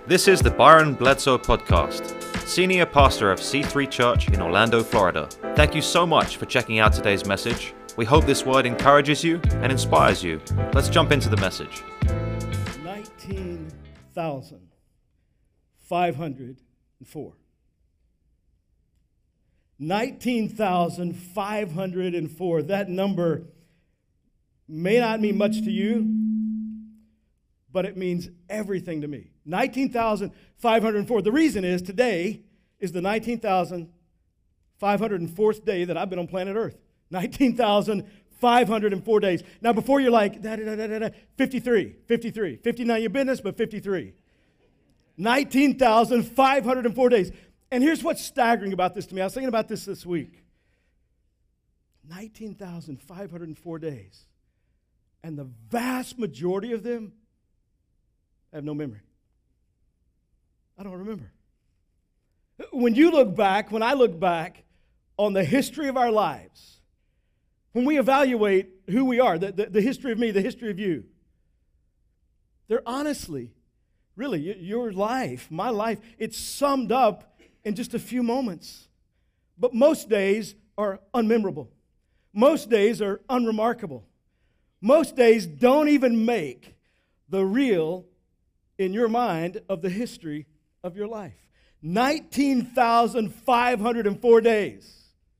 This is the Byron Bledsoe Podcast, Senior Pastor of C3 Church in Orlando, Florida. Thank you so much for checking out today's message. We hope this word encourages you and inspires you. Let's jump into the message. 19,504. 19,504. That number may not mean much to you, but it means everything to me. 19,504. The reason is today is the 19,504th day that I've been on planet Earth. 19,504 days. Now, before you're like, 53, 59 your business, but 53. 19,504 days. And here's what's staggering about this to me. I was thinking about this week. 19,504 days. And the vast majority of them I have no memory. I don't remember. When I look back on the history of our lives, when we evaluate who we are, the history of me, the history of you, they're honestly, really, your life, my life, it's summed up in just a few moments. But most days are unmemorable. Most days are unremarkable. Most days don't even make the reel in your mind of the history of your life. 19,504 days.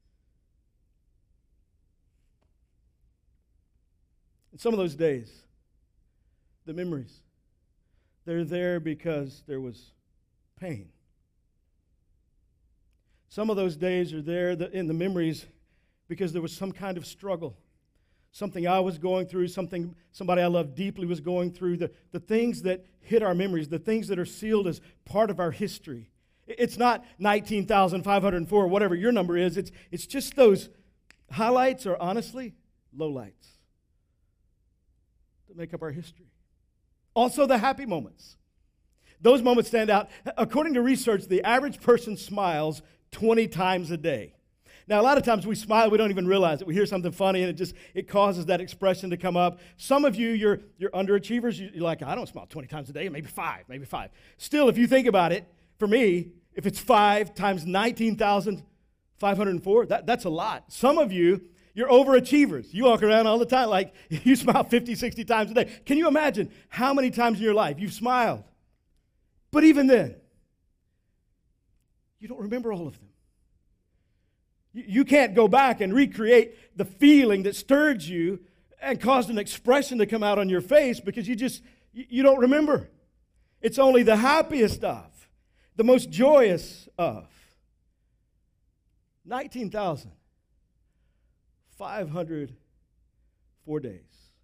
And some of those days, the memories, they're there because there was pain. Some of those days are there in the memories because there was some kind of struggle. Something I was going through, somebody I love deeply was going through, the things that hit our memories, the things that are sealed as part of our history. It's not 19,504, whatever your number is. It's just those highlights or honestly, lowlights that make up our history. Also the happy moments. Those moments stand out. According to research, the average person smiles 20 times a day. Now, a lot of times we smile, we don't even realize it. We hear something funny, and it causes that expression to come up. Some of you, you're underachievers. You're like, I don't smile 20 times a day, maybe five. Still, if you think about it, for me, if it's 5 times 19,504, that's a lot. Some of you, you're overachievers. You walk around all the time like you smile 50, 60 times a day. Can you imagine how many times in your life you've smiled? But even then, you don't remember all of them. You can't go back and recreate the feeling that stirred you and caused an expression to come out on your face because you don't remember. It's only the happiest of, the most joyous of. 19,504 days.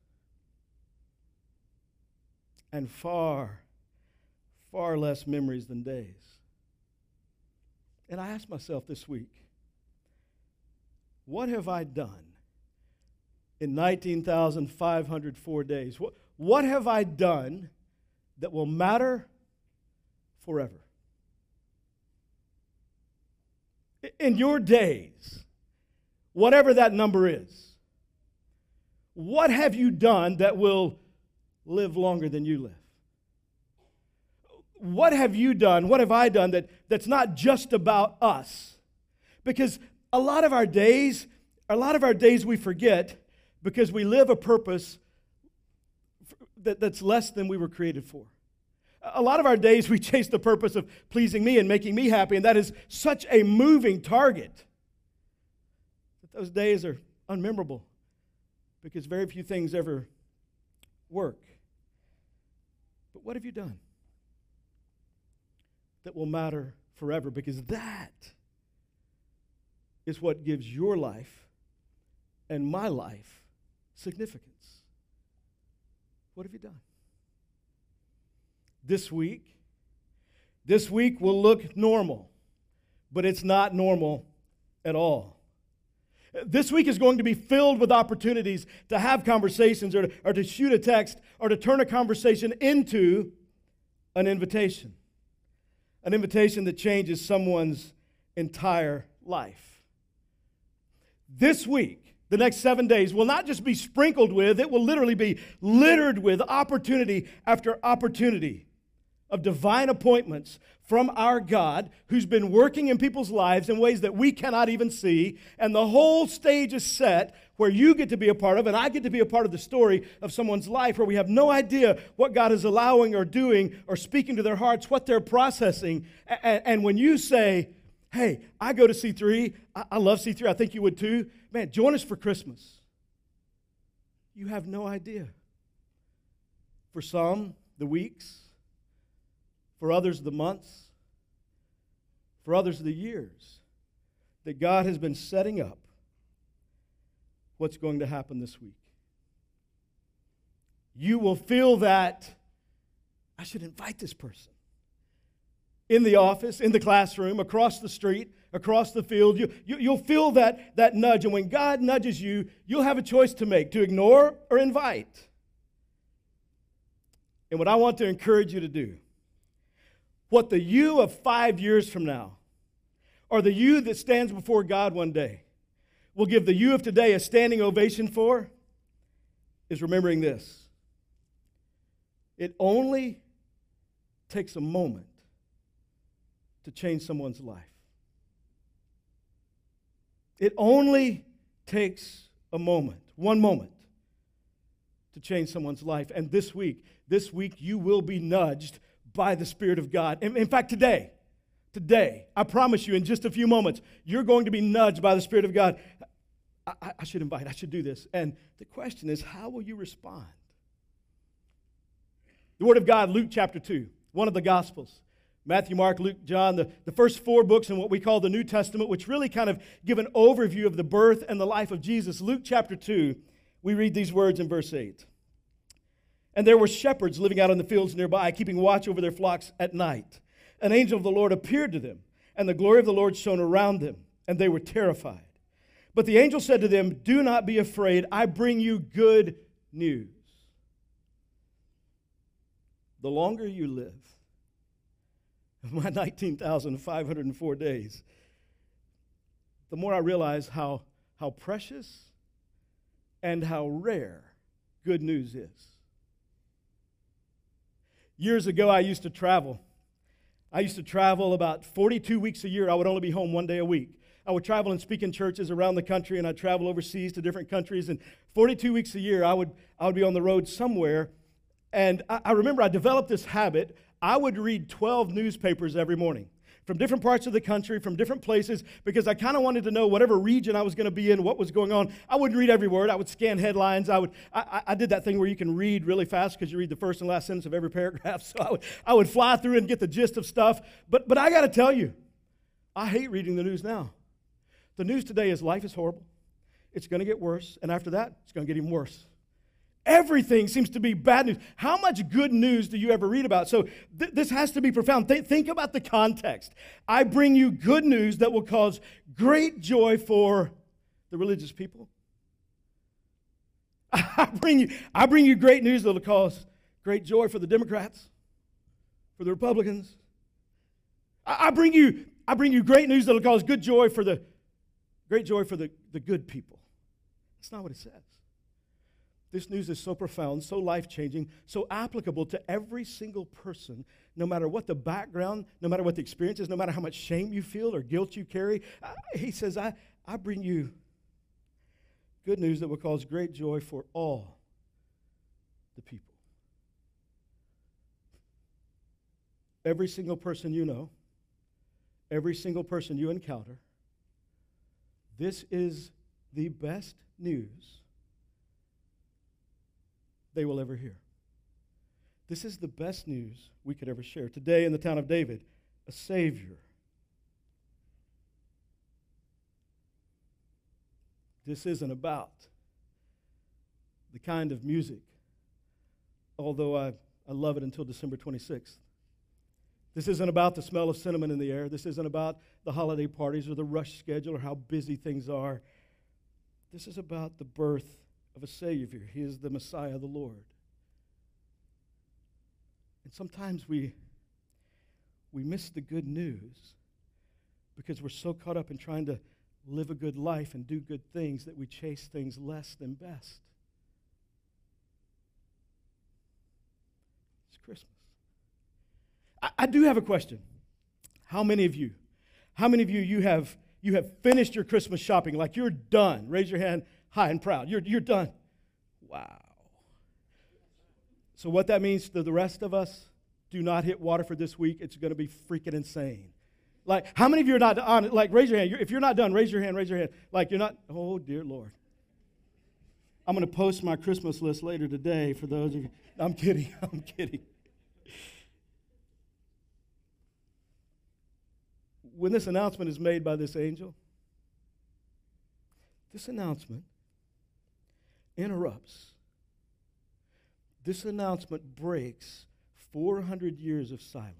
And far, far less memories than days. And I asked myself this week, what have I done in 19,504 days? What have I done that will matter forever? In your days, whatever that number is, what have you done that will live longer than you live? What have you done, what have I done that's not just about us? Because a lot of our days we forget because we live a purpose that's less than we were created for. A lot of our days we chase the purpose of pleasing me and making me happy, and that is such a moving target that those days are unmemorable because very few things ever work. But what have you done that will matter forever? Because that is what gives your life and my life significance. What have you done? This week will look normal, but it's not normal at all. This week is going to be filled with opportunities to have conversations or to shoot a text or to turn a conversation into an invitation that changes someone's entire life. This week, the next 7 days, will not just be sprinkled with, it will literally be littered with opportunity after opportunity of divine appointments from our God who's been working in people's lives in ways that we cannot even see. And the whole stage is set where you get to be a part of, and I get to be a part of the story of someone's life where we have no idea what God is allowing or doing or speaking to their hearts, what they're processing. And when you say, hey, I go to C3, I love C3, I think you would too. Man, join us for Christmas. You have no idea. For some, the weeks. For others, the months. For others, the years that God has been setting up what's going to happen this week. You will feel that I should invite this person. In the office, in the classroom, across the street, across the field, you'll feel that nudge. And when God nudges you, you'll have a choice to make, to ignore or invite. And what I want to encourage you to do, what the you of 5 years from now, or the you that stands before God one day, will give the you of today a standing ovation for, is remembering this. It only takes a moment to change someone's life. It only takes a moment, one moment, to change someone's life. And this week you will be nudged by the Spirit of God. In fact, today, I promise you, in just a few moments, you're going to be nudged by the Spirit of God. I should invite, I should do this. And the question is, how will you respond? The Word of God, Luke chapter 2, one of the Gospels. Matthew, Mark, Luke, John, the first 4 books in what we call the New Testament, which really kind of give an overview of the birth and the life of Jesus. Luke chapter 2, we read these words in verse 8. And there were shepherds living out in the fields nearby, keeping watch over their flocks at night. An angel of the Lord appeared to them, and the glory of the Lord shone around them, and they were terrified. But the angel said to them, do not be afraid, I bring you good news. The longer you live, my 19,504 days, the more I realize how precious and how rare good news is. Years ago, I used to travel. I used to travel about 42 weeks a year. I would only be home one day a week. I would travel and speak in churches around the country, and I'd travel overseas to different countries. And 42 weeks a year, I would be on the road somewhere. And I remember I developed this habit. I would read 12 newspapers every morning from different parts of the country, from different places, because I kind of wanted to know whatever region I was going to be in, what was going on. I wouldn't read every word. I would scan headlines. I did that thing where you can read really fast because you read the first and last sentence of every paragraph. So I would fly through and get the gist of stuff. But I got to tell you, I hate reading the news now. The news today is life is horrible. It's going to get worse. And after that, it's going to get even worse. Everything seems to be bad news. How much good news do you ever read about? So this has to be profound. Think about the context. I bring you good news that will cause great joy for the religious people. I bring you great news that will cause great joy for the Democrats, for the Republicans. I bring you great news that will cause great joy for the good people. That's not what it says. This news is so profound, so life-changing, so applicable to every single person, no matter what the background, no matter what the experience is, no matter how much shame you feel or guilt you carry. He says, I bring you good news that will cause great joy for all the people. Every single person you know, every single person you encounter, this is the best news they will ever hear. This is the best news we could ever share. Today in the town of David, a Savior. This isn't about the kind of music, although I love it until December 26th. This isn't about the smell of cinnamon in the air. This isn't about the holiday parties or the rush schedule or how busy things are. This is about the birth of a Savior. He is the Messiah, the Lord. And sometimes we miss the good news because we're so caught up in trying to live a good life and do good things that we chase things less than best. It's Christmas. I do have a question. How many of you you have finished your Christmas shopping, like you're done? Raise your hand high and proud. You're done. Wow. So what that means to the rest of us, do not hit Waterford this week. It's going to be freaking insane. Like, how many of you are not on it? Like, raise your hand. If you're not done, raise your hand. Like, you're not, oh, dear Lord. I'm going to post my Christmas list later today for those of you. I'm kidding. When this announcement is made by this angel, this announcement interrupts. This announcement breaks 400 years of silence.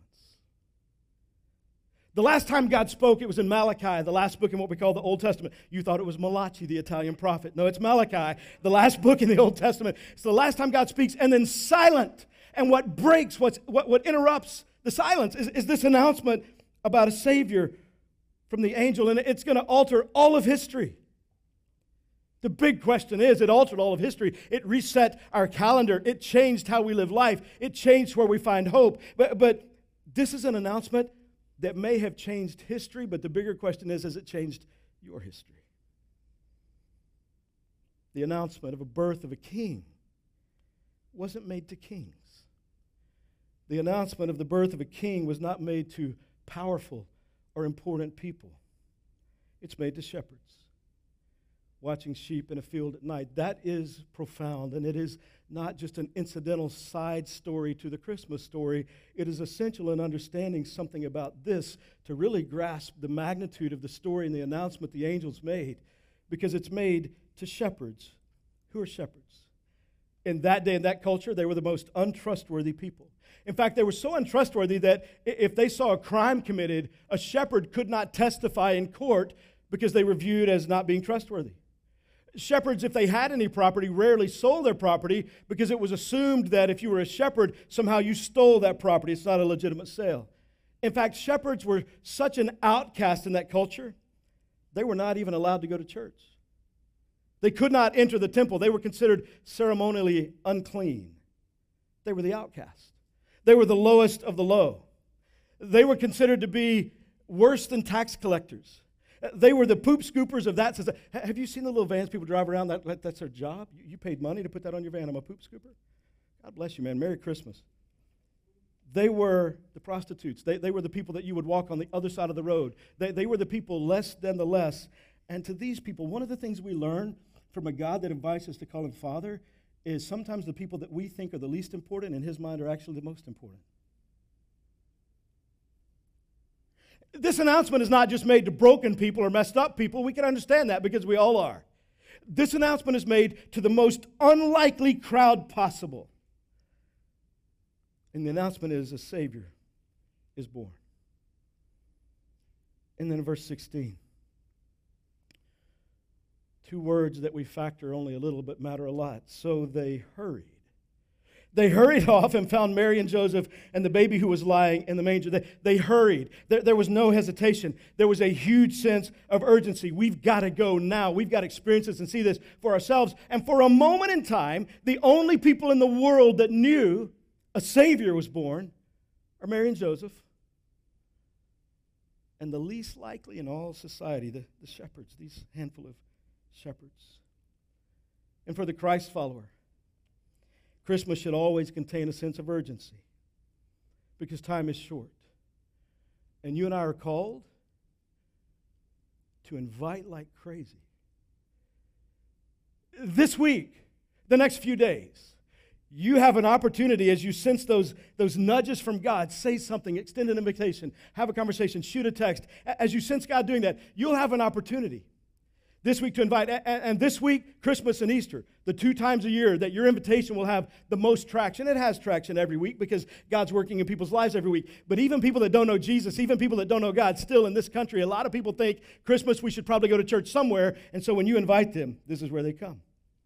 The last time God spoke, it was in Malachi, the last book in what we call the Old Testament. You thought it was Malachi, the Italian prophet. No, it's Malachi, the last book in the Old Testament. It's the last time God speaks, and then silent. And what breaks, what interrupts the silence is this announcement about a Savior from the angel, and it's going to alter all of history. The big question is, it altered all of history. It reset our calendar. It changed how we live life. It changed where we find hope. But this is an announcement that may have changed history, but the bigger question is, has it changed your history? The announcement of a birth of a king wasn't made to kings. The announcement of the birth of a king was not made to powerful or important people. It's made to shepherds watching sheep in a field at night. That is profound, and it is not just an incidental side story to the Christmas story. It is essential in understanding something about this to really grasp the magnitude of the story and the announcement the angels made, because it's made to shepherds. Who are shepherds? In that day, in that culture, they were the most untrustworthy people. In fact, they were so untrustworthy that if they saw a crime committed, a shepherd could not testify in court because they were viewed as not being trustworthy. Shepherds, if they had any property, rarely sold their property because it was assumed that if you were a shepherd, somehow you stole that property. It's not a legitimate sale. In fact, shepherds were such an outcast in that culture, they were not even allowed to go to church. They could not enter the temple. They were considered ceremonially unclean. They were the outcast. They were the lowest of the low. They were considered to be worse than tax collectors. They were the poop scoopers of that society. Have you seen the little vans people drive around? That's their job? You paid money to put that on your van. I'm a poop scooper? God bless you, man. Merry Christmas. They were the prostitutes. They were the people that you would walk on the other side of the road. They were the people less than the less. And to these people, one of the things we learn from a God that invites us to call him Father is sometimes the people that we think are the least important in his mind are actually the most important. This announcement is not just made to broken people or messed up people. We can understand that because we all are. This announcement is made to the most unlikely crowd possible. And the announcement is a Savior is born. And then in verse 16, two words that we factor only a little but matter a lot. So they hurried. They hurried off and found Mary and Joseph and the baby who was lying in the manger. They hurried. There was no hesitation. There was a huge sense of urgency. We've got to go now. We've got to experience this and see this for ourselves. And for a moment in time, the only people in the world that knew a Savior was born are Mary and Joseph. And the least likely in all society, the shepherds, these handful of shepherds. And for the Christ follower, Christmas should always contain a sense of urgency because time is short. And you and I are called to invite like crazy. This week, the next few days, you have an opportunity as you sense those nudges from God. Say something, extend an invitation, have a conversation, shoot a text. As you sense God doing that, you'll have an opportunity this week to invite. And this week, Christmas and Easter, the 2 times a year that your invitation will have the most traction. It has traction every week because God's working in people's lives every week. But even people that don't know Jesus, even people that don't know God, still in this country, a lot of people think Christmas we should probably go to church somewhere. And so when you invite them, this is where they come.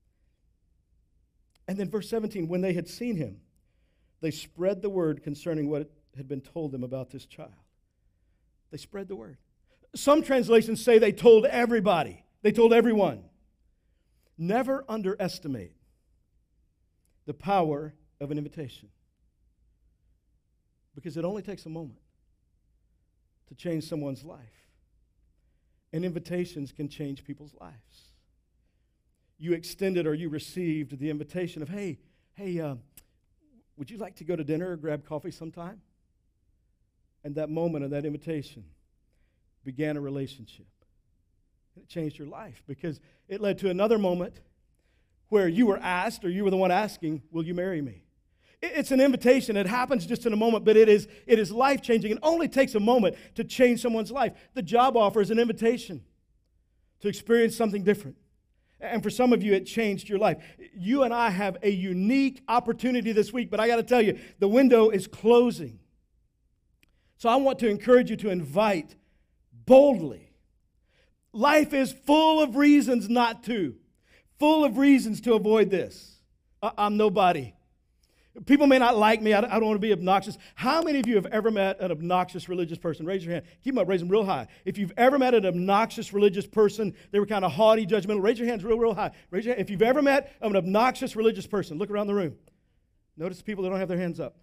And then verse 17, when they had seen him, they spread the word concerning what had been told them about this child. They spread the word. Some translations say they told everybody. They told everyone. Never underestimate the power of an invitation. Because it only takes a moment to change someone's life. And invitations can change people's lives. You extended or you received the invitation of, hey, would you like to go to dinner or grab coffee sometime? And that moment of that invitation began a relationship. And it changed your life because it led to another moment where you were asked, or you were the one asking, will you marry me? It's an invitation. It happens just in a moment, but it is life-changing. It only takes a moment to change someone's life. The job offer is an invitation to experience something different. And for some of you, it changed your life. You and I have a unique opportunity this week, but I got to tell you, the window is closing. So I want to encourage you to invite boldly. Life is full of reasons not to, full of reasons to avoid this. I'm nobody. People may not like me. I don't want to be obnoxious. How many of you have ever met an obnoxious religious person? Raise your hand. Keep them up. Raise them real high. If you've ever met an obnoxious religious person, they were kind of haughty, judgmental. Raise your hands real high. Raise your hand. If you've ever met an obnoxious religious person, look around the room. Notice people that don't have their hands up.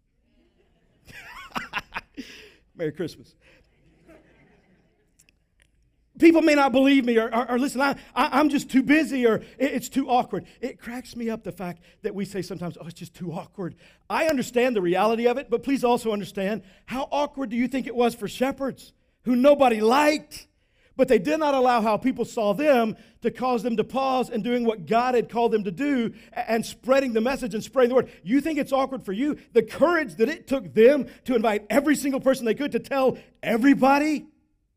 Merry Christmas. People may not believe me or listen, I'm just too busy or it's too awkward. It cracks me up the fact that we say sometimes, oh, it's just too awkward. I understand the reality of it, but please also understand, how awkward do you think it was for shepherds who nobody liked, but they did not allow how people saw them to cause them to pause and doing what God had called them to do and spreading the message and spreading the word. You think it's awkward for you? The courage that it took them to invite every single person they could to tell everybody?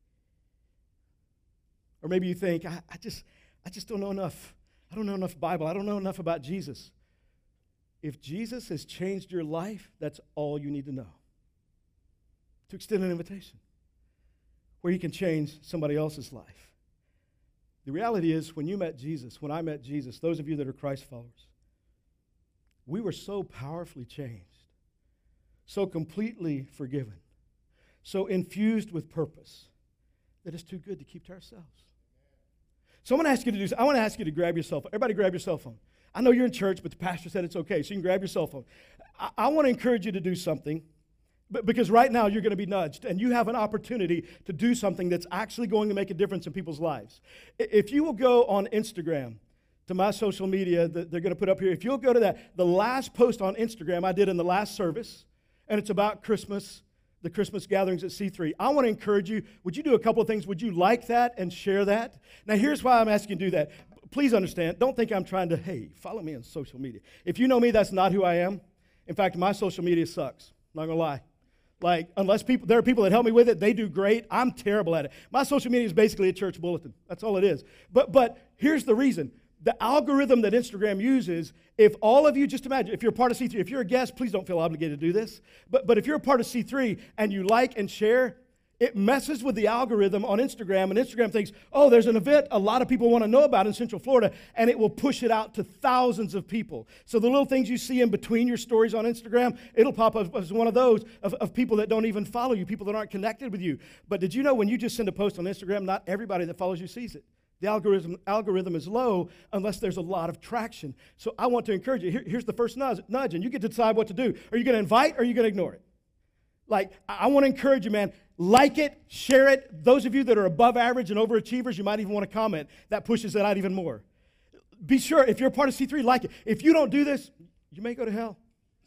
Or maybe you think, I just don't know enough. I don't know enough Bible. I don't know enough about Jesus. If Jesus has changed your life, that's all you need to know. To extend an invitation where He can change somebody else's life. The reality is, when you met Jesus, when I met Jesus, those of you that are Christ followers, we were so powerfully changed, so completely forgiven, so infused with purpose that it's too good to keep to ourselves. So I want to ask you to grab your cell phone. Everybody grab your cell phone. I know you're in church, but the pastor said it's okay, so you can grab your cell phone. I want to encourage you to do something, because right now you're going to be nudged, and you have an opportunity to do something that's actually going to make a difference in people's lives. If you will go on Instagram to my social media that they're going to put up here, if you'll go to that, the last post on Instagram I did in the last service, and it's about Christmas, the Christmas gatherings at C3. I want to encourage you, would you do a couple of things? Would you like that and share that? Now, here's why I'm asking you to do that. Please understand, don't think I'm trying to, hey, follow me on social media. If you know me, that's not who I am. In fact, my social media sucks. I'm not going to lie. Like, there are people that help me with it, they do great. I'm terrible at it. My social media is basically a church bulletin. That's all it is. But here's the reason. The algorithm that Instagram uses, if all of you, just imagine, if you're a part of C3, if you're a guest, please don't feel obligated to do this. But if you're a part of C3 and you like and share, it messes with the algorithm on Instagram, and Instagram thinks, oh, there's an event a lot of people want to know about in Central Florida, and it will push it out to thousands of people. So the little things you see in between your stories on Instagram, it'll pop up as one of those of people that don't even follow you, people that aren't connected with you. But did you know when you just send a post on Instagram, not everybody that follows you sees it? The algorithm is low unless there's a lot of traction. So I want to encourage you. Here's the first nudge, and you get to decide what to do. Are you going to invite or are you going to ignore it? Like, I want to encourage you, man. Like it, share it. Those of you that are above average and overachievers, you might even want to comment. That pushes it out even more. Be sure, if you're a part of C3, like it. If you don't do this, you may go to hell.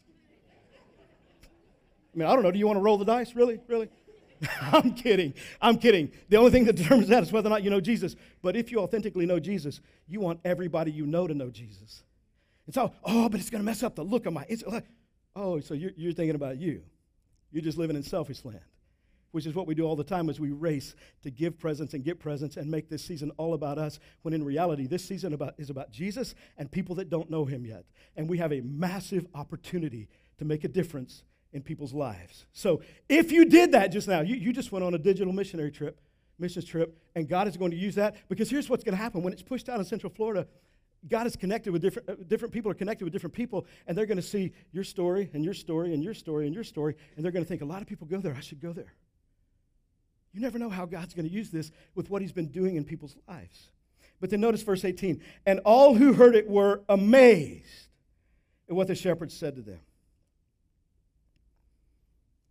I mean, I don't know. Do you want to roll the dice? Really? I'm kidding. The only thing that determines that is whether or not you know Jesus. But if you authentically know Jesus, you want everybody you know to know Jesus. It's all, but it's going to mess up the look of my Instagram. Oh, so you're thinking about you. You're just living in selfish land, which is what we do all the time as we race to give presents and get presents and make this season all about us, when in reality, this season is about Jesus and people that don't know Him yet. And we have a massive opportunity to make a difference in people's lives. So if you did that just now, you just went on a digital missions trip, and God is going to use that, because here's what's going to happen. When it's pushed out in Central Florida, God is connected with different people are connected with different people, and they're going to see your story and your story and your story and your story, and they're going to think, a lot of people go there, I should go there. You never know how God's going to use this with what He's been doing in people's lives. But then notice verse 18, and all who heard it were amazed at what the shepherds said to them.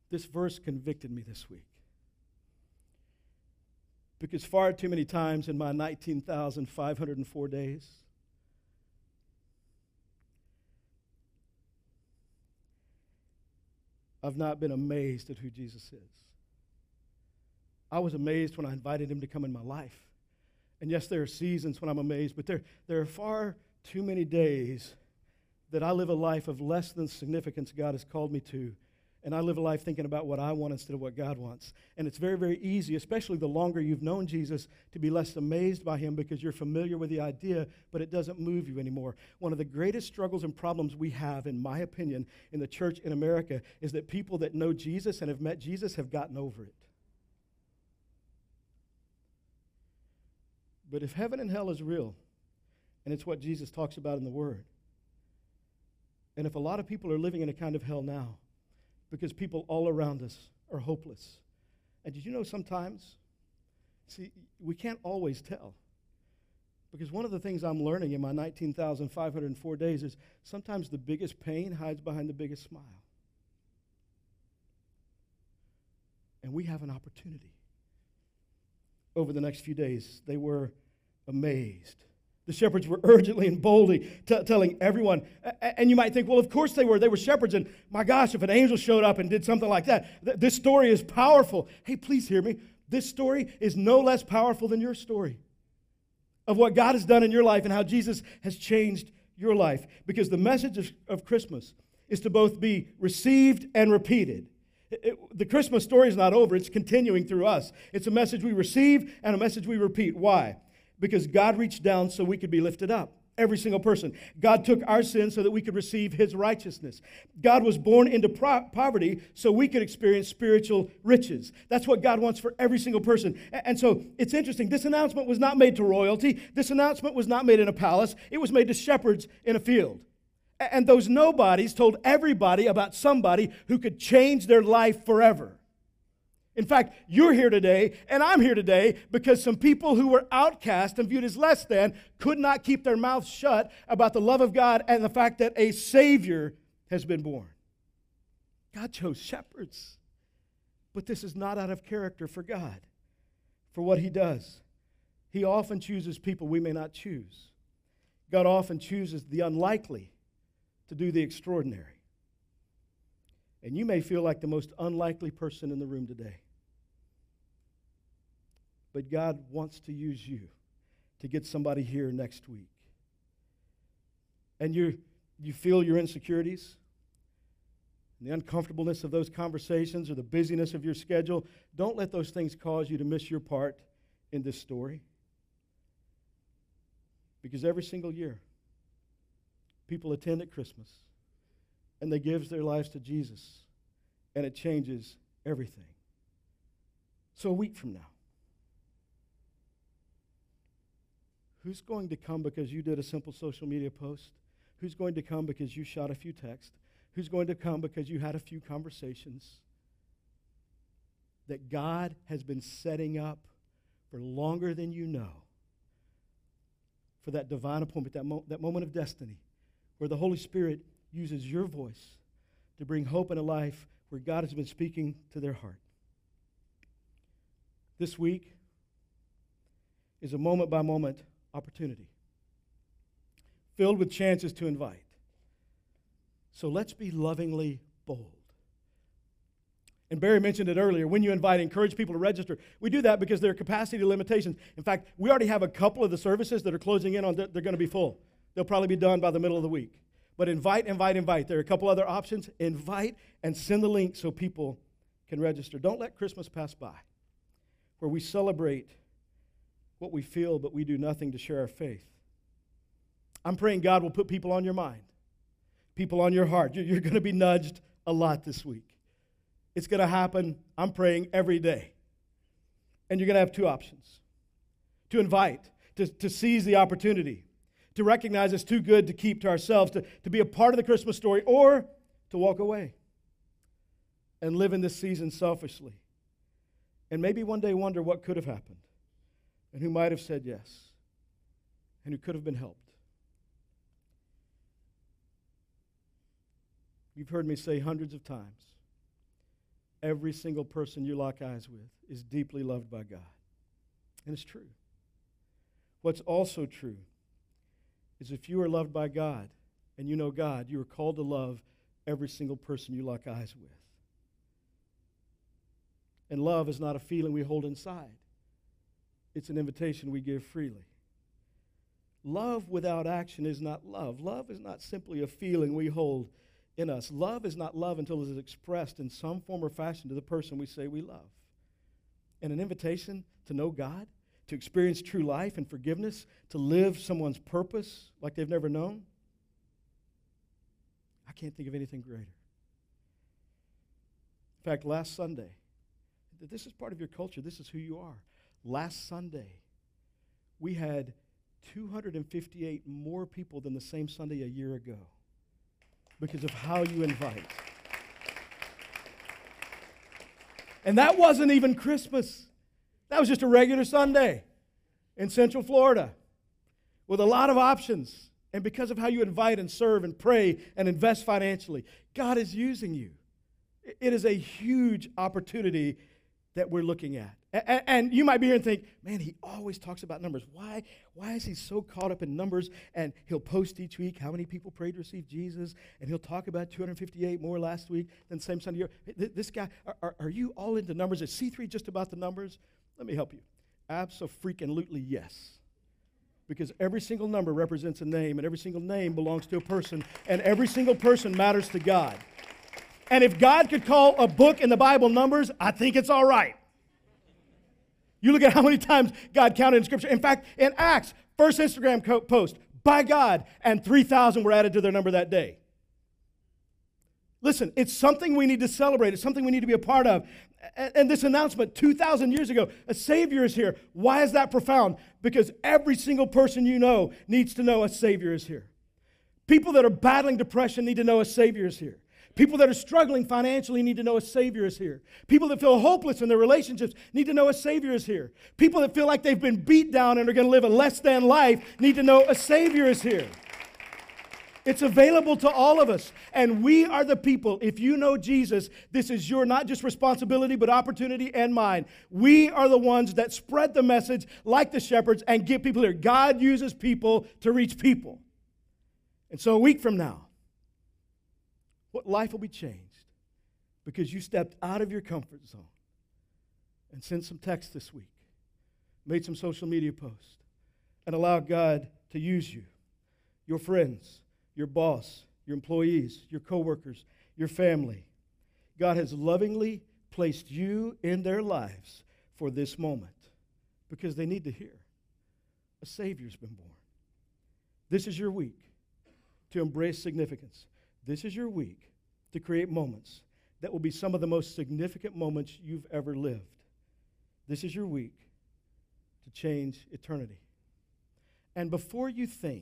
This verse convicted me this week. Because far too many times in my 19,504 days, I've not been amazed at who Jesus is. I was amazed when I invited him to come in my life. And yes, there are seasons when I'm amazed, but there are far too many days that I live a life of less than significance God has called me to. And I live a life thinking about what I want instead of what God wants. And it's very, very easy, especially the longer you've known Jesus, to be less amazed by him because you're familiar with the idea, but it doesn't move you anymore. One of the greatest struggles and problems we have, in my opinion, in the church in America is that people that know Jesus and have met Jesus have gotten over it. But if heaven and hell is real, and it's what Jesus talks about in the Word, and if a lot of people are living in a kind of hell now, because people all around us are hopeless. And did you know sometimes, we can't always tell. Because one of the things I'm learning in my 19,504 days is sometimes the biggest pain hides behind the biggest smile. And we have an opportunity. Over the next few days, they were amazed. The shepherds were urgently and boldly telling everyone. And you might think, well, of course they were. They were shepherds. And my gosh, if an angel showed up and did something like that, this story is powerful. Hey, please hear me. This story is no less powerful than your story of what God has done in your life and how Jesus has changed your life. Because the message of Christmas is to both be received and repeated. The Christmas story is not over. It's continuing through us. It's a message we receive and a message we repeat. Why? Because God reached down so we could be lifted up. Every single person. God took our sins so that we could receive his righteousness. God was born into poverty so we could experience spiritual riches. That's what God wants for every single person. And so it's interesting. This announcement was not made to royalty. This announcement was not made in a palace. It was made to shepherds in a field. And those nobodies told everybody about somebody who could change their life forever. In fact, you're here today, and I'm here today because some people who were outcast and viewed as less than could not keep their mouths shut about the love of God and the fact that a Savior has been born. God chose shepherds, but this is not out of character for God, for what he does. He often chooses people we may not choose. God often chooses the unlikely to do the extraordinary. And you may feel like the most unlikely person in the room today. But God wants to use you to get somebody here next week. And you feel your insecurities, and the uncomfortableness of those conversations or the busyness of your schedule. Don't let those things cause you to miss your part in this story. Because every single year, people attend at Christmas, and they give their lives to Jesus, and it changes everything. So a week from now, who's going to come because you did a simple social media post? Who's going to come because you shot a few texts? Who's going to come because you had a few conversations that God has been setting up for longer than you know for that divine appointment, that moment of destiny where the Holy Spirit uses your voice to bring hope in a life where God has been speaking to their heart? This week is a moment-by-moment opportunity filled with chances to invite. So let's be lovingly bold. And Barry mentioned it earlier. When you invite, encourage people to register. We do that because there are capacity limitations. In fact, we already have a couple of the services that are closing in on, they're going to be full. They'll probably be done by the middle of the week. But invite. There are a couple other options. Invite and send the link so people can register. Don't let Christmas pass by where we celebrate what we feel, but we do nothing to share our faith. I'm praying God will put people on your mind, people on your heart. You're going to be nudged a lot this week. It's going to happen, I'm praying, every day. And you're going to have two options: to invite, to seize the opportunity, to recognize it's too good to keep to ourselves, to be a part of the Christmas story, or to walk away and live in this season selfishly. And maybe one day wonder what could have happened and who might have said yes and who could have been helped. You've heard me say hundreds of times, every single person you lock eyes with is deeply loved by God. And it's true. What's also true is if you are loved by God and you know God, you are called to love every single person you lock eyes with. And love is not a feeling we hold inside. It's an invitation we give freely. Love without action is not love. Love is not simply a feeling we hold in us. Love is not love until it is expressed in some form or fashion to the person we say we love. And an invitation to know God, to experience true life and forgiveness, to live someone's purpose like they've never known, I can't think of anything greater. In fact, last Sunday, this is part of your culture. This is who you are. Last Sunday, we had 258 more people than the same Sunday a year ago because of how you invite. And that wasn't even Christmas. That was just a regular Sunday in Central Florida with a lot of options. And because of how you invite and serve and pray and invest financially, God is using you. It is a huge opportunity that we're looking at. And you might be here and think, man, he always talks about numbers. Why is he so caught up in numbers? And he'll post each week how many people prayed to receive Jesus, and he'll talk about 258 more last week than same Sunday. This guy, are you all into numbers? Is C3 just about the numbers? Let me help you. Abso-freaking-lutely yes. Because every single number represents a name, and every single name belongs to a person, and every single person matters to God. And if God could call a book in the Bible Numbers, I think it's all right. You look at how many times God counted in Scripture. In fact, in Acts, first Instagram post, by God, and 3,000 were added to their number that day. Listen, it's something we need to celebrate. It's something we need to be a part of. And this announcement 2,000 years ago, a Savior is here. Why is that profound? Because every single person you know needs to know a Savior is here. People that are battling depression need to know a Savior is here. People that are struggling financially need to know a Savior is here. People that feel hopeless in their relationships need to know a Savior is here. People that feel like they've been beat down and are going to live a less than life need to know a Savior is here. It's available to all of us. And we are the people, if you know Jesus, this is your not just responsibility, but opportunity and mine. We are the ones that spread the message like the shepherds and get people here. God uses people to reach people. And so a week from now, what life will be changed because you stepped out of your comfort zone and sent some text this week, made some social media posts, and allowed God to use you, your friends, your boss, your employees, your coworkers, your family. God has lovingly placed you in their lives for this moment because they need to hear a Savior's been born. This is your week to embrace significance. This is your week to create moments that will be some of the most significant moments you've ever lived. This is your week to change eternity. And before you think,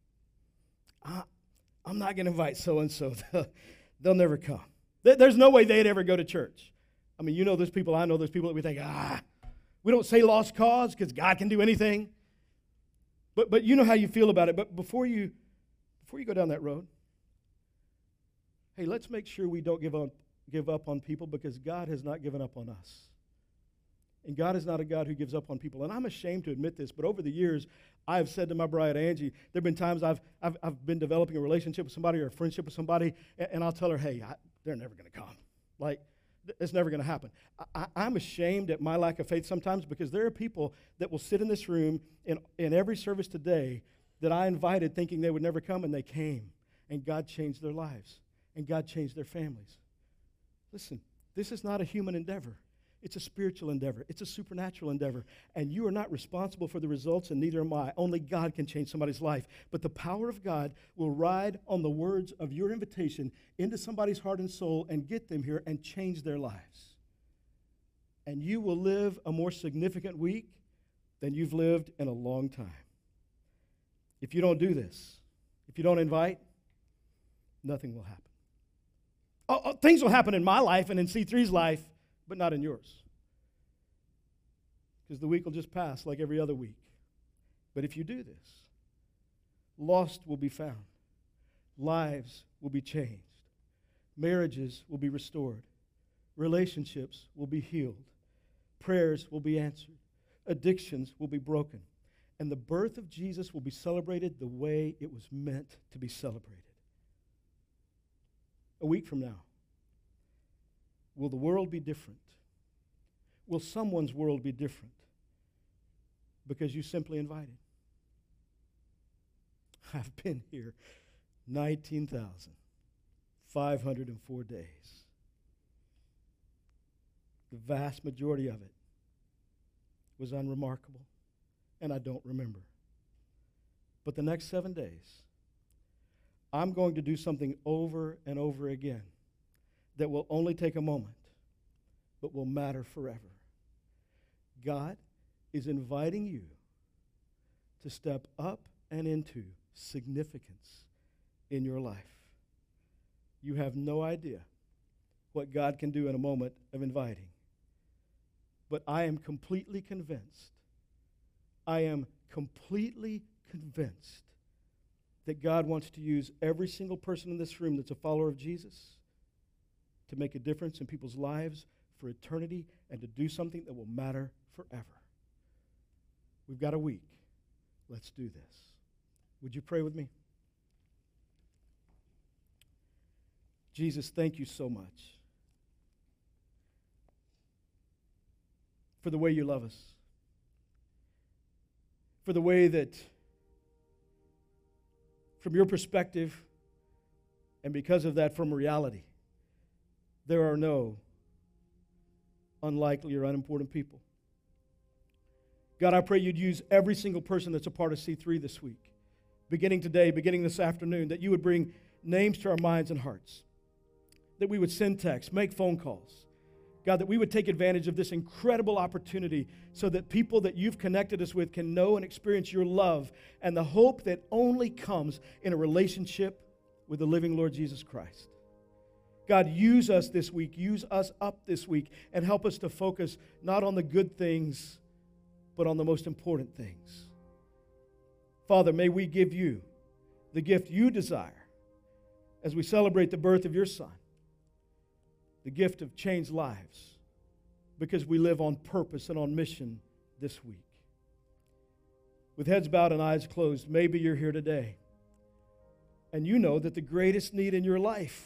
I'm not going to invite so-and-so, they'll never come. There's no way they'd ever go to church. I mean, you know there's people, I know there's people that we think, we don't say lost cause because God can do anything. But you know how you feel about it. But before you go down that road, hey, let's make sure we don't give up on people because God has not given up on us. And God is not a God who gives up on people. And I'm ashamed to admit this, but over the years, I've said to my bride, Angie, there have been times I've been developing a relationship with somebody or a friendship with somebody, and I'll tell her, hey, they're never going to come. Like, it's never going to happen. I'm ashamed at my lack of faith sometimes because there are people that will sit in this room in every service today that I invited thinking they would never come, and they came. And God changed their lives. And God changed their families. Listen, this is not a human endeavor. It's a spiritual endeavor. It's a supernatural endeavor. And you are not responsible for the results, and neither am I. Only God can change somebody's life. But the power of God will ride on the words of your invitation into somebody's heart and soul and get them here and change their lives. And you will live a more significant week than you've lived in a long time. If you don't do this, if you don't invite, nothing will happen. Things will happen in my life and in C3's life, but not in yours. Because the week will just pass like every other week. But if you do this, lost will be found. Lives will be changed. Marriages will be restored. relationships will be healed, prayers will be answered, addictions will be broken, and the birth of Jesus will be celebrated the way it was meant to be celebrated. A week from now, will the world be different? Will someone's world be different because you simply invited? I've been here 19,504 days. The vast majority of it was unremarkable, and I don't remember. But the next 7 days, I'm going to do something over and over again that will only take a moment, but will matter forever. God is inviting you to step up and into significance in your life. You have no idea what God can do in a moment of inviting. But I am completely convinced that God wants to use every single person in this room that's a follower of Jesus to make a difference in people's lives for eternity and to do something that will matter forever. We've got a week. Let's do this. Would you pray with me? Jesus, thank you so much for the way you love us, for the way that, from your perspective, and because of that, from reality, there are no unlikely or unimportant people. God, I pray you'd use every single person that's a part of C3 this week, beginning today, beginning this afternoon, that you would bring names to our minds and hearts, that we would send texts, make phone calls. God, that we would take advantage of this incredible opportunity so that people that you've connected us with can know and experience your love and the hope that only comes in a relationship with the living Lord Jesus Christ. God, use us this week, use us up this week, and help us to focus not on the good things, but on the most important things. Father, may we give you the gift you desire as we celebrate the birth of your Son, the gift of changed lives, because we live on purpose and on mission this week. With heads bowed and eyes closed, maybe you're here today, and you know that the greatest need in your life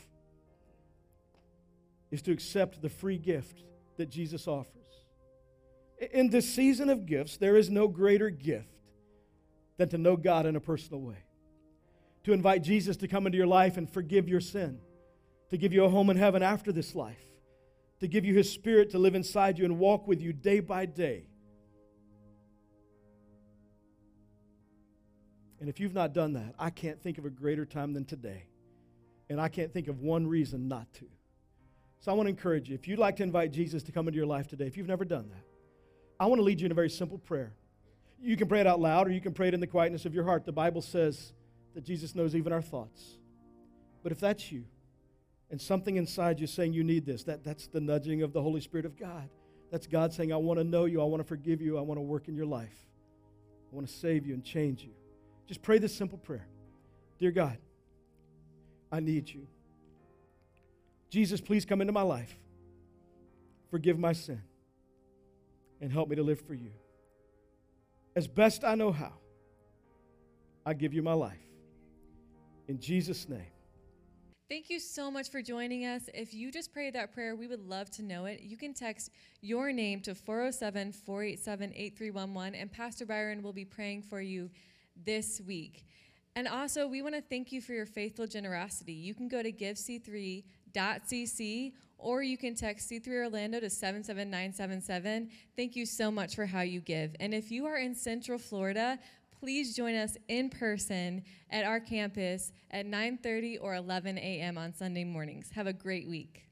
is to accept the free gift that Jesus offers. In this season of gifts, there is no greater gift than to know God in a personal way. To invite Jesus to come into your life and forgive your sin, to give you a home in heaven after this life, to give you His Spirit to live inside you and walk with you day by day. And if you've not done that, I can't think of a greater time than today. And I can't think of one reason not to. So I want to encourage you, if you'd like to invite Jesus to come into your life today, if you've never done that, I want to lead you in a very simple prayer. You can pray it out loud or you can pray it in the quietness of your heart. The Bible says that Jesus knows even our thoughts. But if that's you, and something inside you saying you need this, that's the nudging of the Holy Spirit of God. That's God saying, I want to know you, I want to forgive you, I want to work in your life. I want to save you and change you. Just pray this simple prayer. Dear God, I need you. Jesus, please come into my life. Forgive my sin. And help me to live for you. As best I know how, I give you my life. In Jesus' name. Thank you so much for joining us. If you just prayed that prayer, we would love to know it. You can text your name to 407-487-8311, and Pastor Byron will be praying for you this week. And also, we want to thank you for your faithful generosity. You can go to givec3.cc, or you can text C3 Orlando to 77977. Thank you so much for how you give. And if you are in Central Florida, please join us in person at our campus at 9:30 or 11 a.m. on Sunday mornings. Have a great week.